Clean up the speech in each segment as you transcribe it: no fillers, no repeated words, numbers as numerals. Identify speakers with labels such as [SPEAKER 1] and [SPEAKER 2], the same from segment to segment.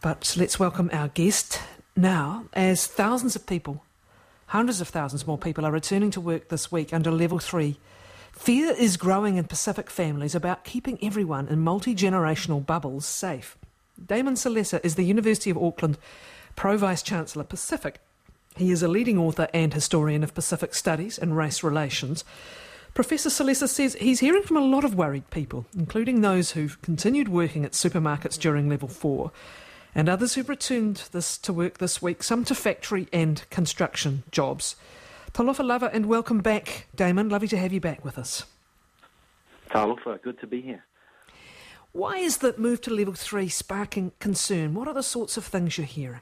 [SPEAKER 1] But let's welcome our guest now, as thousands of people, hundreds of thousands more people, are returning to work this week under Level 3. Fear is growing in Pacific families about keeping everyone in multi-generational bubbles safe. Damon Salesa is the University of Auckland Pro-Vice-Chancellor Pacific. He is a leading author and historian of Pacific studies and race relations. Professor Salesa says he's hearing from a lot of worried people, including those who've continued working at supermarkets during Level 4, and others who've returned to work this week, some to factory and construction jobs. Talofa lava and welcome back, Damon. Lovely to have you back with us.
[SPEAKER 2] Talofa, good to be here.
[SPEAKER 1] Why is the move to Level 3 sparking concern? What are the sorts of things you're hearing?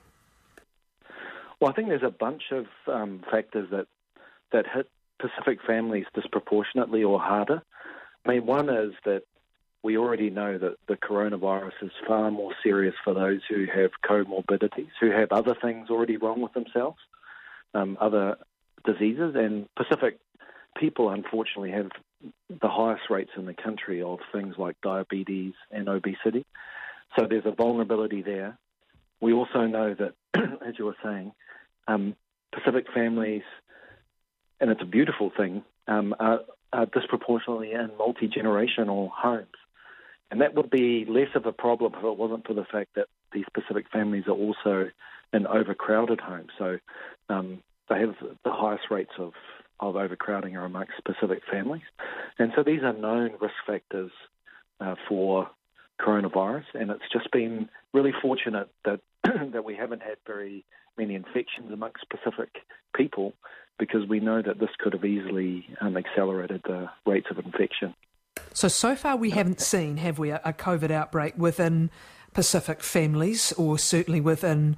[SPEAKER 2] Well, I think there's a bunch of factors that hit Pacific families disproportionately or harder. I mean, one is that we already know that the coronavirus is far more serious for those who have comorbidities, who have other things already wrong with themselves, other diseases. And Pacific people, unfortunately, have the highest rates in the country of things like diabetes and obesity. So there's a vulnerability there. We also know that, as you were saying, Pacific families, and it's a beautiful thing, are disproportionately in multi-generational homes. And that would be less of a problem if it wasn't for the fact that these Pacific families are also in overcrowded homes. So they have the highest rates of overcrowding are amongst Pacific families. And so these are known risk factors for coronavirus. And it's just been really fortunate that that we haven't had very many infections amongst Pacific people, because we know that this could have easily accelerated the rates of infection.
[SPEAKER 1] So far we haven't seen, have we, a COVID outbreak within Pacific families, or certainly within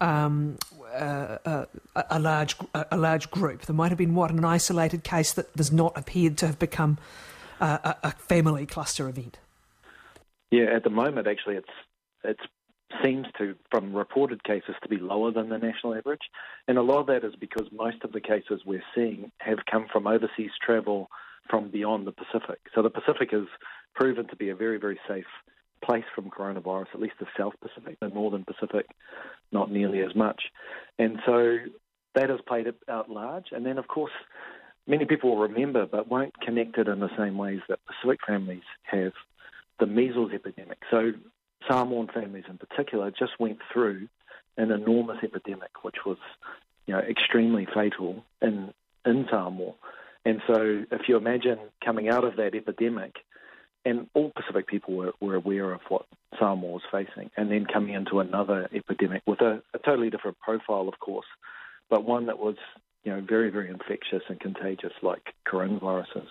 [SPEAKER 1] a large group. There might have been, an isolated case that does not appear to have become a family cluster event.
[SPEAKER 2] Yeah, at the moment, actually, it seems to, from reported cases, to be lower than the national average. And a lot of that is because most of the cases we're seeing have come from overseas travel from beyond the Pacific. So the Pacific has proven to be a very, very safe place from coronavirus, at least the South Pacific. The Northern Pacific, not nearly as much. And so that has played out large. And then, of course, many people will remember but won't connect it in the same ways that Pacific families have, the measles epidemic. So Samoan families in particular just went through an enormous epidemic, which was, extremely fatal in Samoa. And so if you imagine coming out of that epidemic, and all Pacific people were aware of what Samoa was facing, and then coming into another epidemic with a totally different profile, of course, but one that was, very, very infectious and contagious like coronaviruses.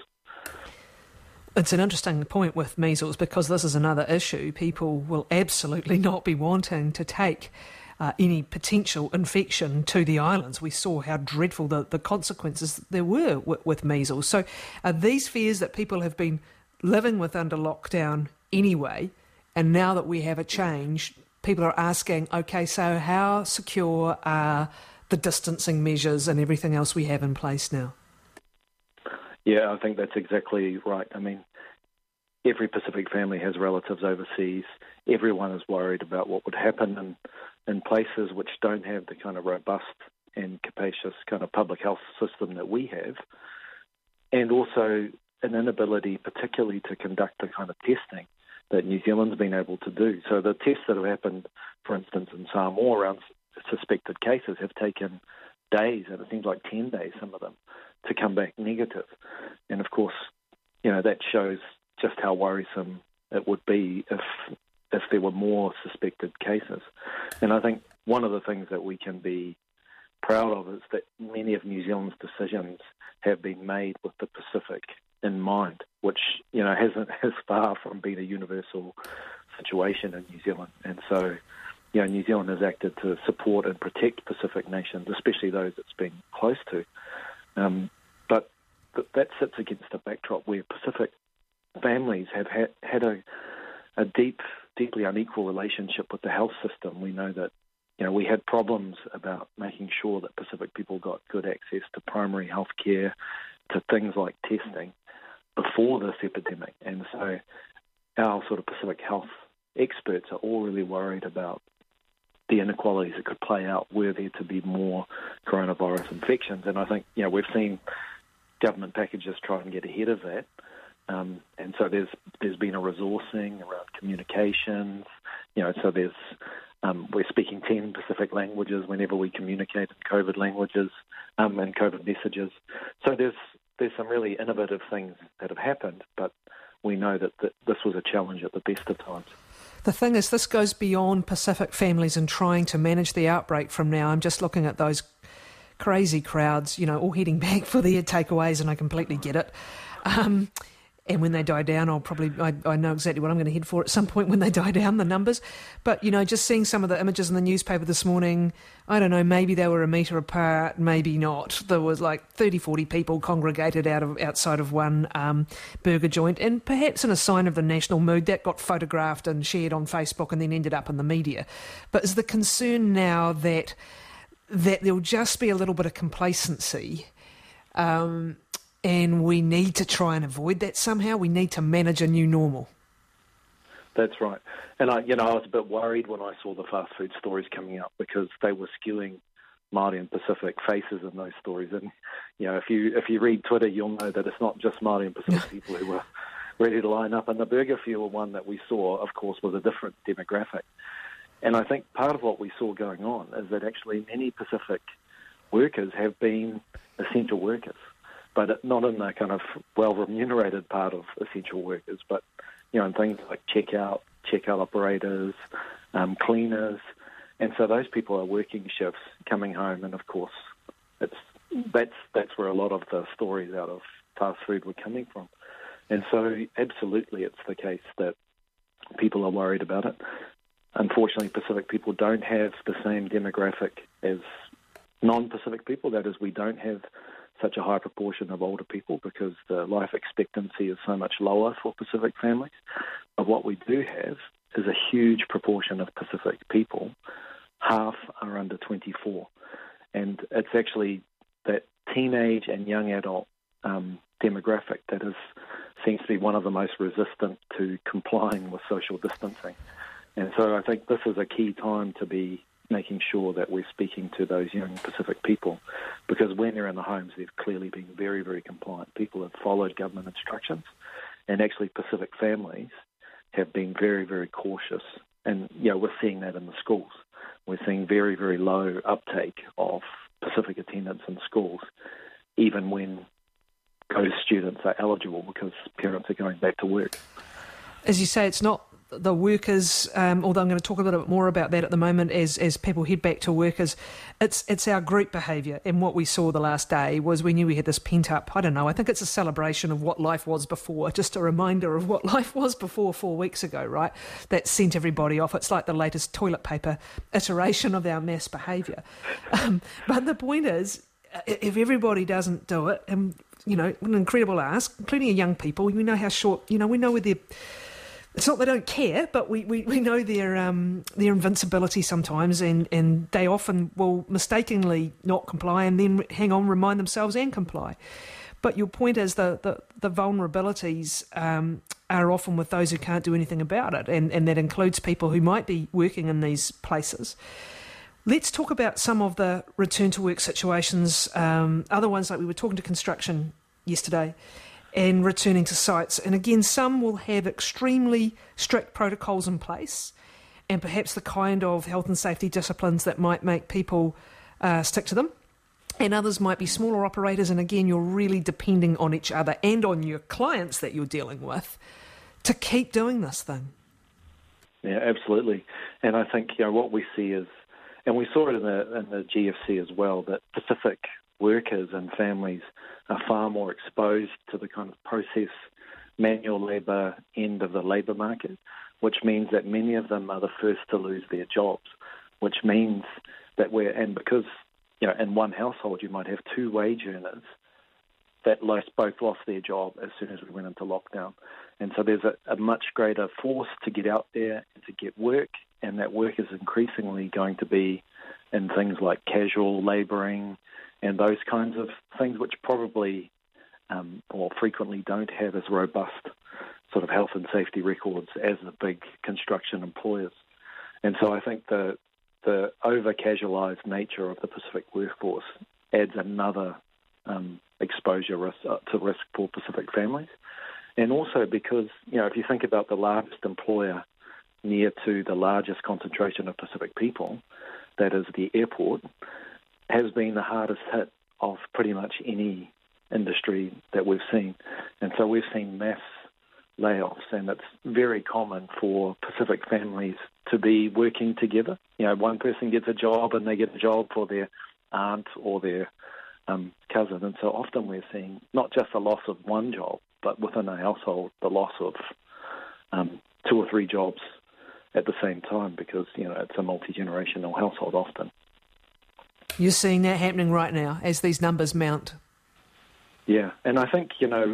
[SPEAKER 1] It's an interesting point with measles, because this is another issue. People will absolutely not be wanting to take any potential infection to the islands. We saw how dreadful the consequences there were with measles. So these fears that people have been living with under lockdown anyway, and now that we have a change, people are asking, okay, so how secure are the distancing measures and everything else we have in place now?
[SPEAKER 2] Yeah, I think that's exactly right. I mean, every Pacific family has relatives overseas. Everyone is worried about what would happen in places which don't have the kind of robust and capacious kind of public health system that we have, and also an inability particularly to conduct the kind of testing that New Zealand's been able to do. So the tests that have happened, for instance, in Samoa around suspected cases have taken days, and it seems like 10 days, some of them, to come back negative. And of course, that shows just how worrisome it would be if there were more suspected cases. And I think one of the things that we can be proud of is that many of New Zealand's decisions have been made with the Pacific in mind, which, has far from being a universal situation in New Zealand. And so, New Zealand has acted to support and protect Pacific nations, especially those it's been close to. But that sits against a backdrop where Pacific families have had a deeply unequal relationship with the health system. We know that, we had problems about making sure that Pacific people got good access to primary health care, to things like testing before this epidemic. And so our sort of Pacific health experts are all really worried about the inequalities that could play out were there to be more coronavirus infections. And I think, we've seen government packages try and get ahead of that. And so there's been a resourcing around communications. So there's we're speaking 10 Pacific languages whenever we communicate in COVID languages and COVID messages. So there's some really innovative things that have happened, but we know that this was a challenge at the best of times.
[SPEAKER 1] The thing is, this goes beyond Pacific families and trying to manage the outbreak from now. I'm just looking at those crazy crowds, all heading back for their takeaways, and I completely get it. And when they die down, I know exactly what I'm going to head for at some point when they die down, the numbers. But, just seeing some of the images in the newspaper this morning, I don't know, maybe they were a metre apart, maybe not. There was like 30, 40 people congregated outside of one burger joint. And perhaps in a sign of the national mood, that got photographed and shared on Facebook and then ended up in the media. But is the concern now that there'll just be a little bit of complacency, and we need to try and avoid that somehow? We need to manage a new normal.
[SPEAKER 2] That's right. And I was a bit worried when I saw the fast food stories coming up because they were skewing Māori and Pacific faces in those stories. And if you read Twitter, you'll know that it's not just Māori and Pacific people who were ready to line up. And the Burger Fuel one that we saw, of course, was a different demographic. And I think part of what we saw going on is that actually many Pacific workers have been essential workers, but not in the kind of well-remunerated part of essential workers, but, in things like checkout operators, cleaners. And so those people are working shifts, coming home, and of course that's where a lot of the stories out of fast food were coming from. And so absolutely it's the case that people are worried about it. Unfortunately, Pacific people don't have the same demographic as non-Pacific people. That is, we don't have such a high proportion of older people because the life expectancy is so much lower for Pacific families. But what we do have is a huge proportion of Pacific people. Half are under 24. And it's actually that teenage and young adult demographic that seems to be one of the most resistant to complying with social distancing. And so I think this is a key time to be making sure that we're speaking to those young Pacific people, because when they're in the homes, they've clearly been very, very compliant. People have followed government instructions, and actually Pacific families have been very, very cautious. And, we're seeing that in the schools. We're seeing very, very low uptake of Pacific attendance in schools, even when those students are eligible because parents are going back to work.
[SPEAKER 1] As you say, it's not the workers, although I'm going to talk a little bit more about that at the moment as people head back to workers. It's our group behaviour. And what we saw the last day was we knew we had this pent-up, I think it's a celebration of what life was before, just a reminder of what life was before 4 weeks ago, right? That sent everybody off. It's like the latest toilet paper iteration of our mass behaviour. But the point is, if everybody doesn't do it, and, an incredible ask, including young people, we know how short, we know where they're... It's not they don't care, but we know their invincibility sometimes, and they often will mistakenly not comply and then remind themselves and comply. But your point is the vulnerabilities are often with those who can't do anything about it, and that includes people who might be working in these places. Let's talk about some of the return to work situations, other ones like we were talking to construction yesterday, and returning to sites. And again, some will have extremely strict protocols in place and perhaps the kind of health and safety disciplines that might make people stick to them. And others might be smaller operators, and again, you're really depending on each other and on your clients that you're dealing with to keep doing this thing.
[SPEAKER 2] Yeah, absolutely. And I think what we see is, and we saw it in the GFC as well, that Pacific workers and families are far more exposed to the kind of process manual labour end of the labour market, which means that many of them are the first to lose their jobs, which means that because in one household you might have two wage earners that both lost their job as soon as we went into lockdown. And so there's a much greater force to get out there and to get work, and that work is increasingly going to be in things like casual labouring and those kinds of things which probably or frequently don't have as robust sort of health and safety records as the big construction employers. And so I think the the over-casualised nature of the Pacific workforce adds another exposure to risk for Pacific families. And also because, if you think about the largest employer near to the largest concentration of Pacific people, that is the airport, has been the hardest hit of pretty much any industry that we've seen. And so we've seen mass layoffs, and it's very common for Pacific families to be working together. One person gets a job and they get a job for their aunt or their cousin. And so often we're seeing not just the loss of one job, but within a household, the loss of 2 or 3 jobs at the same time because, it's a multi-generational household often.
[SPEAKER 1] You're seeing that happening right now as these numbers mount.
[SPEAKER 2] Yeah, and I think,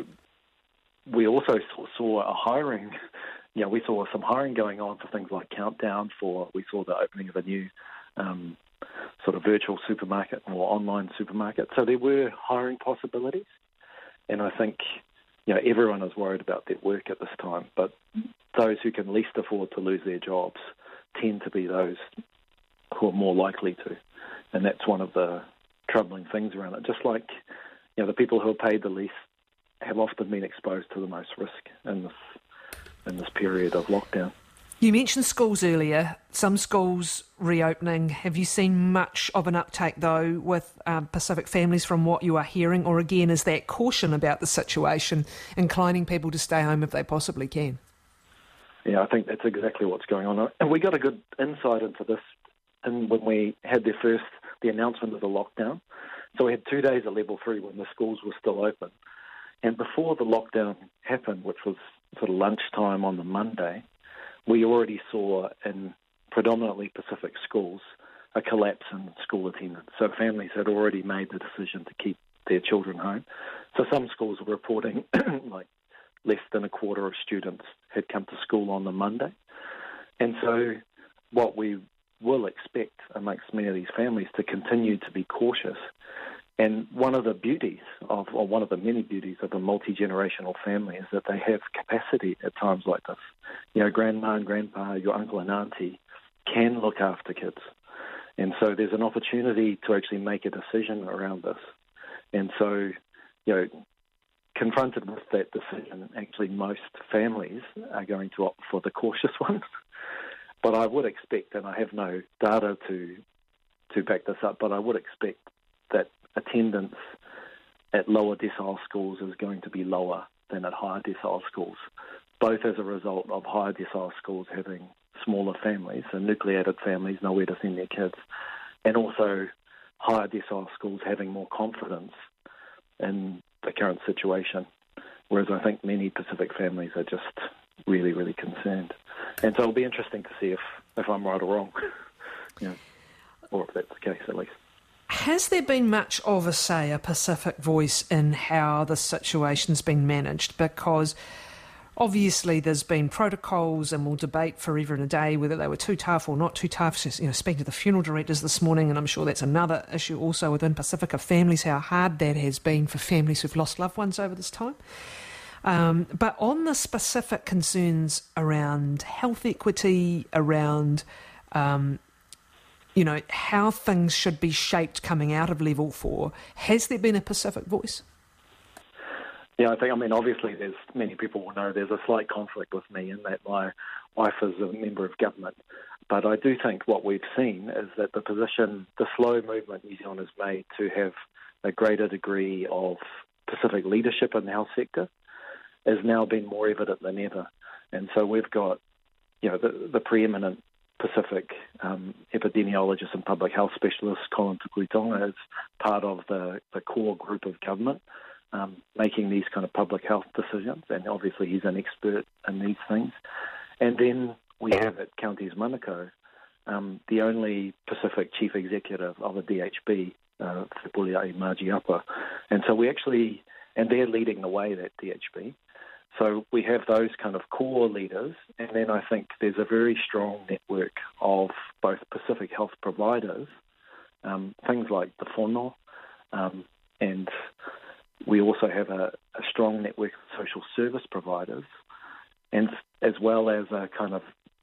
[SPEAKER 2] we also saw a hiring, we saw some hiring going on for things like Countdown we saw the opening of a new sort of virtual supermarket or online supermarket. So there were hiring possibilities. And I think, everyone is worried about their work at this time, but those who can least afford to lose their jobs tend to be those who are more likely to. And that's one of the troubling things around it. Just like, the people who are paid the least have often been exposed to the most risk in this period of lockdown.
[SPEAKER 1] You mentioned schools earlier, some schools reopening. Have you seen much of an uptake, though, with Pacific families from what you are hearing? Or again, is that caution about the situation inclining people to stay home if they possibly can?
[SPEAKER 2] Yeah, I think that's exactly what's going on. And we got a good insight into this when we had the announcement of the lockdown. So we had 2 days of level 3 when the schools were still open. And before the lockdown happened, which was sort of lunchtime on the Monday, we already saw in predominantly Pacific schools a collapse in school attendance. So families had already made the decision to keep their children home. So some schools were reporting like less than a quarter of students had come to school on the Monday. And so what we will expect amongst many of these families to continue to be cautious. And one of the many beauties of a multi-generational family is that they have capacity at times like this. Grandma and grandpa, your uncle and auntie can look after kids. And so there's an opportunity to actually make a decision around this. And so, confronted with that decision, actually most families are going to opt for the cautious one. But I would expect, and I have no data to back this up, but I would expect that attendance at lower decile schools is going to be lower than at higher decile schools, both as a result of higher decile schools having smaller families and nucleated families, nowhere to send their kids, and also higher decile schools having more confidence in the current situation, whereas I think many Pacific families are just really, really concerned. And so it'll be interesting to see if I'm right or wrong, or if that's the case at least.
[SPEAKER 1] Has there been much of a Pacific voice in how the situation's been managed? Because obviously there's been protocols and we'll debate forever and a day whether they were too tough or not too tough. Just, speaking to the funeral directors this morning, and I'm sure that's another issue also within Pacifica families, how hard that has been for families who've lost loved ones over this time. But on the specific concerns around health equity, around how things should be shaped coming out of level 4. Has there been a Pacific voice?
[SPEAKER 2] Yeah, obviously there's many people will know there's a slight conflict with me in that my wife is a member of government. But I do think what we've seen is that the slow movement New Zealand has made to have a greater degree of Pacific leadership in the health sector has now been more evident than ever. And so we've got, the preeminent Pacific epidemiologist and public health specialist, Colin Tukuitonga, is part of the core group of government making these kind of public health decisions, and obviously he's an expert in these things. And then we have at Counties Manukau the only Pacific chief executive of a DHB, Whipuliai Margiapa. And so and they're leading the way, that DHB. So we have those kind of core leaders, and then I think there's a very strong network of both Pacific health providers, things like the Whono, and we also have a strong network of social service providers, and as well as a kind of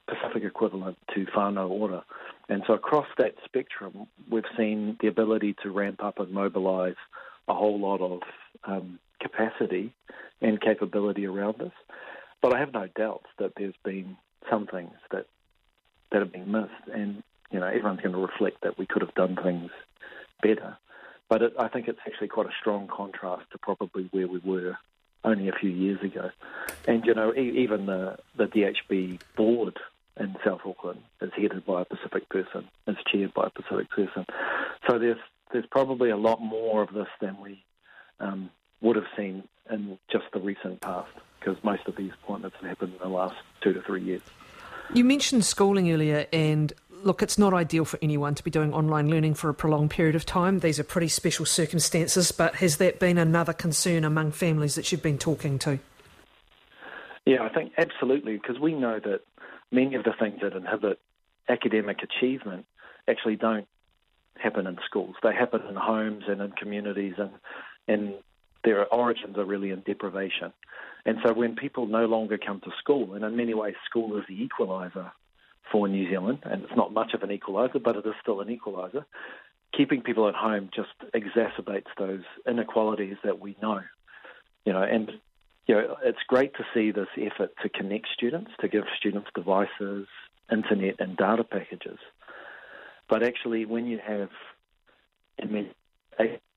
[SPEAKER 2] Pacific equivalent to whānau ora. And so across that spectrum, we've seen the ability to ramp up and mobilise a whole lot of capacity and capability around this. But I have no doubt that there's been some things that have been missed, and everyone's going to reflect that we could have done things better. But I think it's actually quite a strong contrast to probably where we were only a few years ago. And even the DHB board in South Auckland is headed by a Pacific person, is chaired by a Pacific person. So there's probably a lot more of this than we would have seen in just the recent past, because most of these appointments have happened in the last 2 to 3 years.
[SPEAKER 1] You mentioned schooling earlier, and look, it's not ideal for anyone to be doing online learning for a prolonged period of time. These are pretty special circumstances, but has that been another concern among families that you've been talking to?
[SPEAKER 2] Yeah, I think absolutely, because we know that many of the things that inhibit academic achievement actually don't happen in schools. They happen in homes and in communities, and their origins are really in deprivation. And so when people no longer come to school, and in many ways school is the equaliser for New Zealand, and it's not much of an equaliser, but it is still an equaliser, keeping people at home just exacerbates those inequalities that we know. It's great to see this effort to connect students, to give students devices, internet and data packages. But actually, when you have a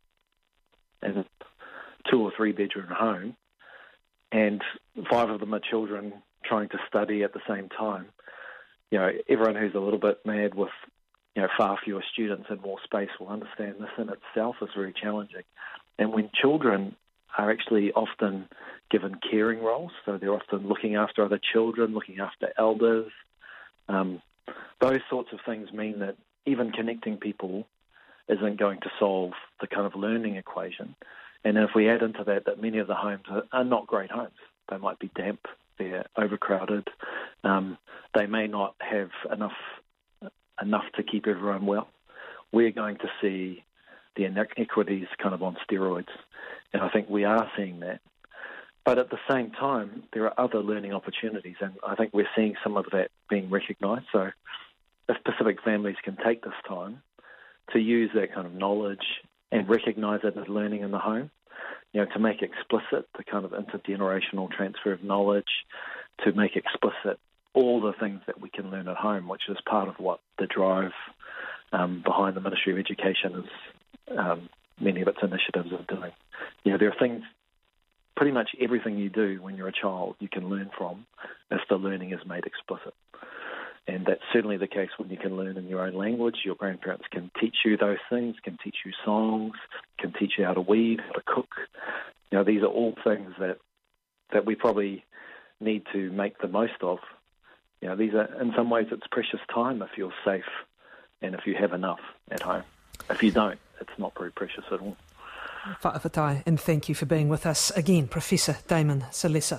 [SPEAKER 2] 2 or 3 bedroom home, and 5 of them are children trying to study at the same time, everyone who's a little bit mad with far fewer students and more space will understand this in itself is very challenging. And when children are actually often given caring roles, so they're often looking after other children, looking after elders, those sorts of things mean that even connecting people isn't going to solve the kind of learning equation. And if we add into that many of the homes are not great homes, they might be damp, they're overcrowded, they may not have enough to keep everyone well, we're going to see the inequities kind of on steroids. And I think we are seeing that. But at the same time, there are other learning opportunities, and I think we're seeing some of that being recognised. So if Pacific families can take this time to use that kind of knowledge and recognise it as learning in the home, to make explicit the kind of intergenerational transfer of knowledge, to make explicit all the things that we can learn at home, which is part of what the drive behind the Ministry of Education is, many of its initiatives are doing. There are things, pretty much everything you do when you're a child you can learn from if the learning is made explicit. And that's certainly the case when you can learn in your own language. Your grandparents can teach you those things, can teach you songs, can teach you how to weave, how to cook. These are all things that we probably need to make the most of. These are, in some ways, it's precious time if you're safe and if you have enough at home. If you don't, it's not very precious at all.
[SPEAKER 1] Whaawhitai, and thank you for being with us again, Professor Damon Salesa.